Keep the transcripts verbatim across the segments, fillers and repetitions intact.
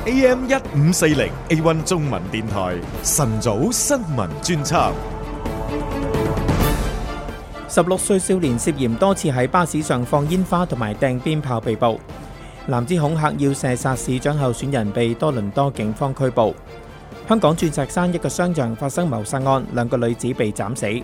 A M 一五四零 A 一 中文電台晨早新聞專輯。 十六歲少年涉嫌多次喺巴士上放煙花同埋掟鞭炮被捕，男子恐嚇要射殺市長候選人被多倫多警方拘捕。香港鑽石山一個商場發生謀殺案，兩個女子被斬死。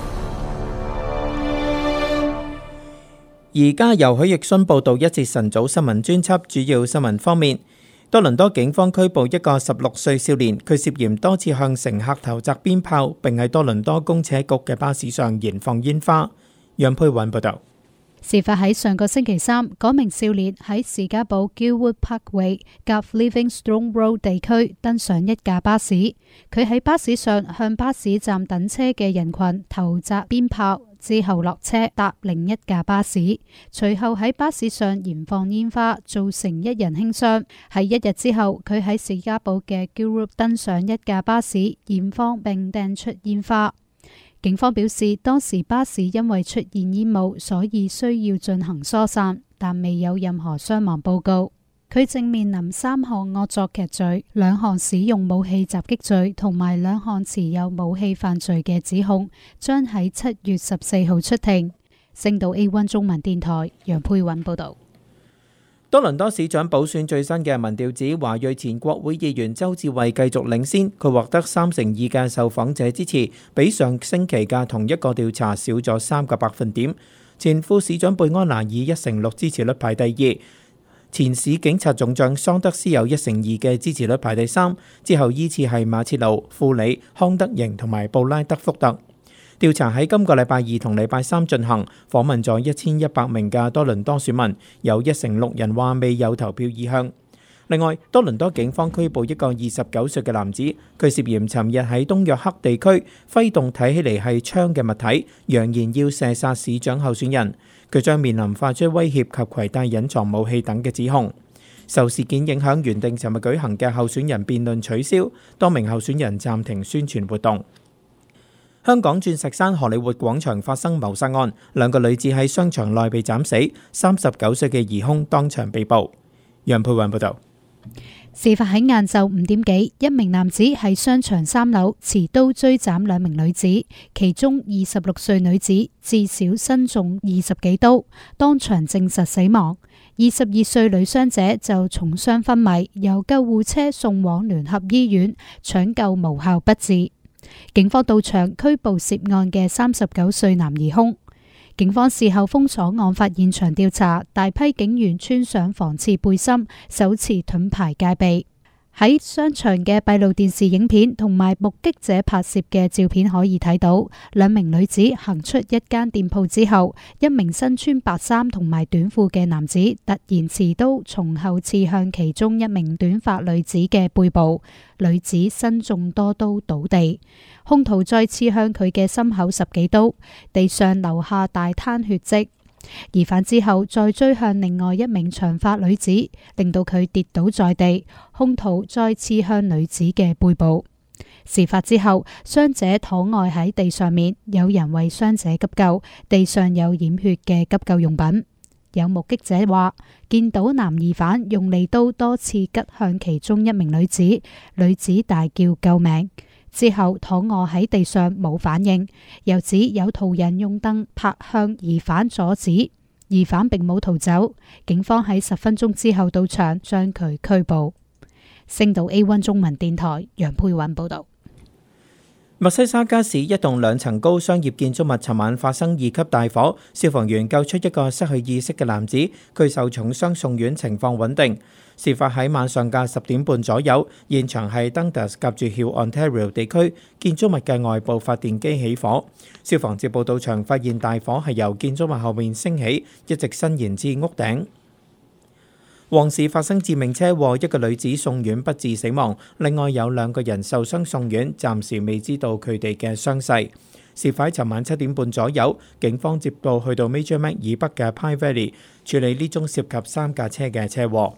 而家由許奕迅報道一節晨早新聞專輯。主要新聞方面，多倫多警方拘捕一個十六歲少年，佢涉嫌多次向乘客投擲鞭炮，並喺多倫多公車局嘅巴士上燃放煙花。楊佩韻報道。 事發喺上個星期三，嗰名少年喺士嘉堡 Gilwood Parkway 夾 Livingstone Road 地區登上一架巴士，佢喺巴士上向巴士站等車嘅人群投擲鞭炮，之後落車搭另一架巴士，隨後喺巴士上燃放煙花，造成一人輕傷。喺一日之後，佢喺士嘉堡嘅 Gilwood 登上一架巴士，燃放並掟出煙花。警方表示，當時巴士因為出現煙霧，所以需要進行疏散，但未有任何傷亡報告。佢正面臨三項惡作劇罪、兩項使用武器襲擊罪同埋兩項持有武器犯罪嘅指控，將喺七月十四號出庭。星島 A 一 中文電台楊佩韻報道。 多倫多市長補選最新嘅民調指，華裔前國會議員周志偉繼續領先，佢獲得三成二嘅受訪者支持，比上星期嘅同一個調查少咗三個百分點。前副市長貝安娜以一成六支持率排第二，前市警察總長桑德斯有一成二嘅支持率排第三，之後依次係馬切魯、庫里、康德營同埋布拉德福特。調查喺今個禮拜二同禮拜三進行，訪問咗一千一百名嘅多倫多選民，有一成六人話未有投票意向。另外，多倫多警方拘捕一個二十九歲嘅男子，佢涉嫌尋日喺東約克地區揮動睇起嚟係槍嘅物體，揚言要射殺市長候選人。佢將面臨發出威脅及攜帶隱藏武器等嘅指控。受事件影響，原定尋日舉行嘅候選人辯論取消，多名候選人暫停宣傳活動。香港鑽石山荷里活廣場發生謀殺案，兩個女子喺商場內被斬死，三十九歲嘅疑兇當場被捕。楊佩韻報導。 事發喺晏晝五點幾，一名男子喺商場三樓持刀追斬兩名女子，其中二十六歲女子至少身中二十幾刀，當場證實死亡。二十二歲女傷者就重傷昏迷，由救護車送往聯合醫院搶救無效不治。警方到場拘捕涉案嘅三十九歲男疑兇。警方事後封鎖案發現場調查，大批警員穿上防刺背心，手持盾牌戒備。喺商場嘅閉路電視影片同埋目擊者拍攝嘅照片可以睇到，兩名女子行出一間店鋪之後，一名身穿白衫同埋短褲嘅男子突然持刀從後刺向其中一名短髮女子嘅背部，女子身中多刀倒地，兇徒再刺向佢嘅心口十幾刀，地上留下大灘血跡。疑犯之後再追向另外一名長髮女子，令到佢跌倒在地，兇徒再刺向女子嘅背部。事發之後，傷者躺臥喺地上面，有人為傷者急救，地上有染血嘅急救用品。有目擊者話，見到男疑犯用利刀多次拮向其中一名女子，女子大叫救命。之後躺臥喺地上冇反應，又指有途人用燈拍向疑犯阻止，疑犯並冇逃走。警方喺十分鐘之後到場將佢拘捕。星島 A 一 中文電台楊佩韻報道。 密西沙加市一棟兩層高商業建築物尋晚發生二級大火，消防員救出一個失去意識嘅男子，佢受重傷送院，情況穩定。事發喺晚上嘅十點半左右，現場係 Dundas 夾住 Hill Ontario 地區建築物嘅外部發電機起火。消防接報到場，發現大火係由建築物後面升起，一直伸延至屋頂。旺市發生致命車禍，一個女子送院不治死亡，另外有兩個人受傷送院，暫時未知道佢哋嘅傷勢。事發喺尋晚七點半左右，警方接報去到 Major Mac 以北嘅 Pine Valley 處理呢宗涉及三架車嘅車禍。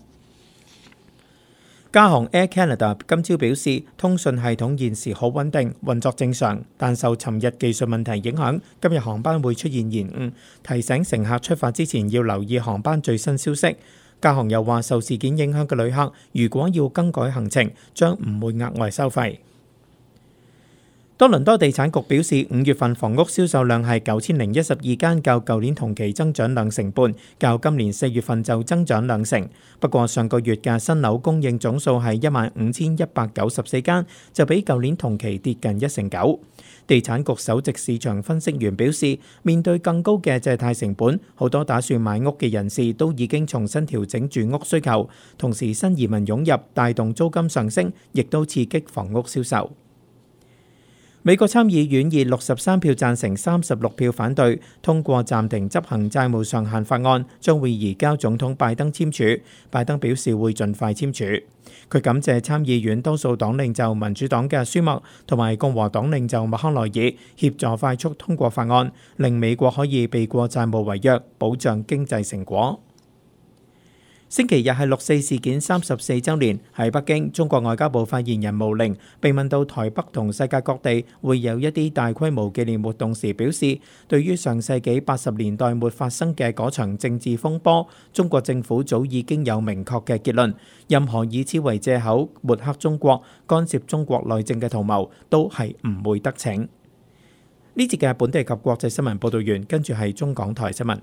加航 Air Canada 今朝表示，通訊系統現時好穩定，運作正常，但受尋日技術問題影響，今日航班會出現延誤，提醒乘客出發之前要留意航班最新消息。 加航又話，受事件影響嘅旅客如果要更改行程，將唔會額外收費。多倫多地產局表示，五月份房屋銷售量係九千零一十二間，較舊年同期增長兩成半，較今年四月份就增長兩成。不過上個月嘅新樓供應總數係一萬五千一百九十四間，就比舊年同期跌近一成九。地產局首席市場分析員表示，面對更高嘅借貸成本，好多打算買屋嘅人士都已經重新調整住屋需求，同時新移民湧入帶動租金上升，亦都刺激房屋銷售。美國參議院以六十三票贊成、三十六票反對通過暫停執行債務上限法案，將會移交總統拜登簽署。拜登表示會盡快簽署。佢感謝參議院多數黨領袖民主黨嘅舒默同埋共和黨領袖麥康奈爾協助快速通過法案，令美國可以避過債務違約，保障經濟成果。星期日係六四事件三十四週年，喺北京，中國外交部發言人毛寧被問到台北同世界各地會有一啲大規模紀念活動時，表示對於上世紀八十年代末發生嘅嗰場政治風波，中國政府早已經有明確嘅結論，任何以此為藉口抹黑中國、干涉中國內政嘅圖謀都係唔會得逞。呢節嘅本地及國際新聞報導完，跟住係中港台新聞。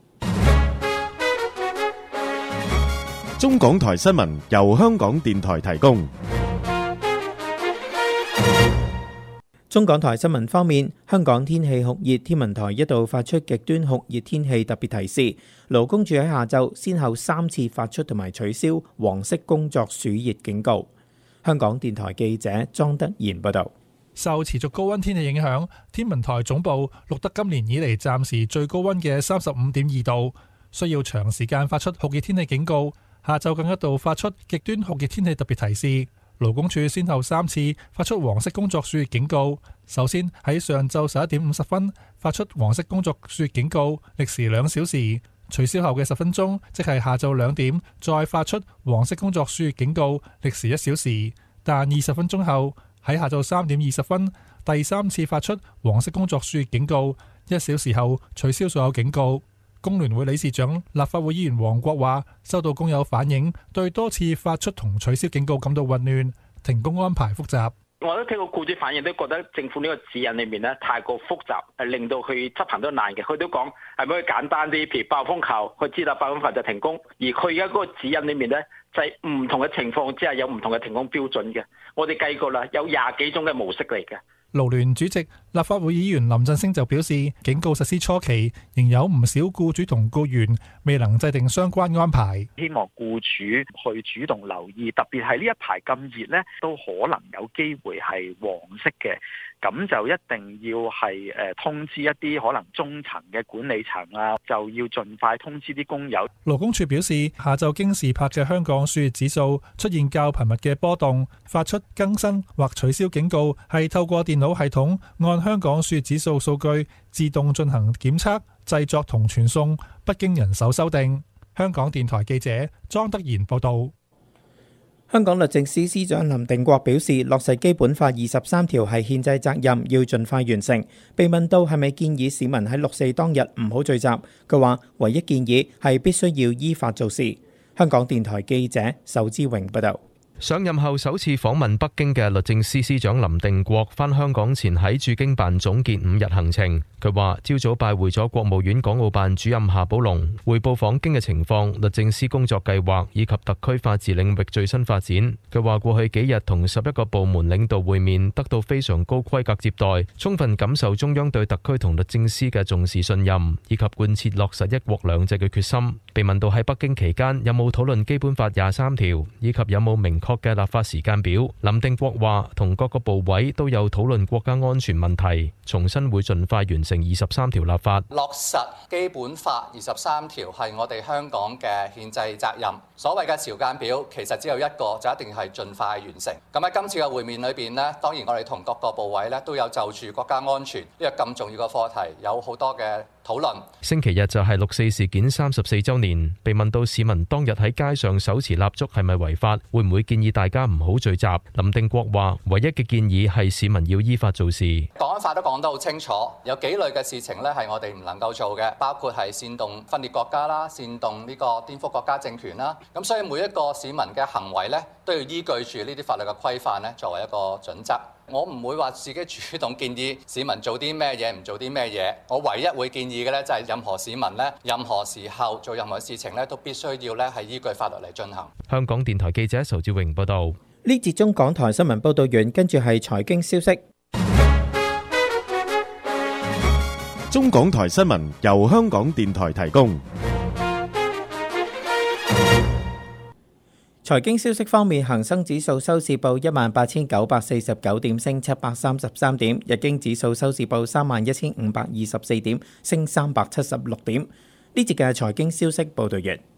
中港台新聞由香港電台提供。 中港台新聞方面，香港天氣酷熱，天文台一度發出極端酷熱天氣特別提示。勞工處喺下晝先後三次發出同埋取消黃色工作暑熱警告。香港電台記者莊德賢報道。 受持續高溫天氣影響，天文台總部錄得今年以嚟暫時最高溫嘅三十五點二度，需要長時間發出酷熱天氣警告。下晝更一度發出極端酷熱天氣特別提示，勞工處先後三次發出黃色工作暑熱警告。首先喺上晝十一點五十分發出黃色工作暑熱警告，歷時兩小時；取消後嘅十分鐘，即係下晝兩點，再發出黃色工作暑熱警告，歷時一小時。但二十分鐘後喺下晝三點二十分第三次發出黃色工作暑熱警告，一小時後取消所有警告。工聯會理事長、立法會議員黃國話收到工友反映，對多次發出同取消警告感到混亂，停工安排複雜。 我都聽過僱主反映，都覺得政府呢個指引裏面咧太過複雜，係令到佢執行都難嘅。佢都講係咪可以簡單啲，譬如暴風球，佢知道暴風球就停工。而佢而家嗰個指引裏面咧，就係唔同嘅情況之下有唔同嘅停工標準嘅。我哋計過啦，有廿幾種嘅模式嚟嘅。 勞聯主席、立法會議員林振昇就表示，警告實施初期，仍有唔少僱主同僱員未能制定相關安排。 希望僱主去主動留意，特別係呢一排咁熱呢，都可能有機會係黃色嘅。咁就一定要係誒通知一啲可能中層嘅管理層啊，就要盡快通知啲工友。 勞工處表示，下晝京士柏嘅香港暑熱指數出現較頻密嘅波動，發出更新或取消警告係透過電腦系統按香港暑熱指數數據自動進行檢測、製作同傳送，不經人手修訂。香港電台記者莊德賢報導。 香港律政司司長林定國表示，落實基本法二十三條係憲制責任，要盡快完成。被問到係咪建議市民喺六四當日唔好聚集，佢話唯一建議係必須要依法做事。香港電台記者仇之榮報道。 上任後首次訪問北京嘅律政司司長林定國返香港前喺駐京辦總結五日行程。佢話朝早拜會咗國務院港澳辦主任夏寶龍，匯報訪京嘅情況、律政司工作計劃以及特區法治領域最新發展。佢話過去幾日同十一個部門領導會面，得到非常高規格接待，充分感受中央對特區同律政司嘅重視信任，以及貫徹落實一國兩制嘅決心。被問到喺北京期間有冇討論基本法廿三條，以及有冇明確嘅立法時間表，林定國話同各個部委都有討論國家安全問題，重申會盡快完成二十三條立法。 落實基本法二十三條係我哋香港嘅憲制責任。所謂嘅時間表其實只有一個，就一定係盡快完成。咁喺今次嘅會面裏邊呢，當然我哋同各個部委咧都有就住國家安全呢個咁重要嘅課題有好多嘅討論。 星期日就係六四事件三十四週年，被問到市民當日喺街上手持蠟燭係咪違法，會唔會建議大家唔好聚集？林定國話：唯一嘅建議係市民要依法做事。 國安法都講得好清楚，有幾類嘅事情咧係我哋唔能夠做嘅，包括係煽動分裂國家啦、煽動呢個顛覆國家政權啦。咁所以每一個市民嘅行為咧都要依據住呢啲法律嘅規範咧作為一個準則。我唔會話自己主動建議市民做啲咩嘢，唔做啲咩嘢。我唯一會建議嘅咧就係任何市民咧，任何時候做任何事情咧都必須要咧係依據法律嚟進行。 香港電台記者仇志榮報導。 呢節中港台新聞報導完，跟住係財經消息。 中港台新聞由香港電台提供。 財經消息方面，恒生指數收市報一萬八千九百四十九點，升七百三十三點；日經指數收市報三萬一千五百二十四點，升三百七十六點。呢節嘅財經消息報導完。